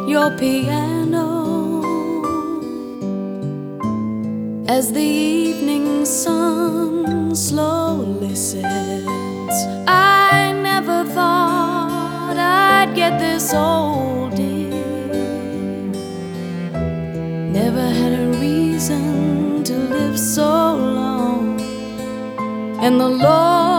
your piano as the evening sun slowly sets. I never thought I'd get this old, dear. Never had a reason to live so long, and the Lord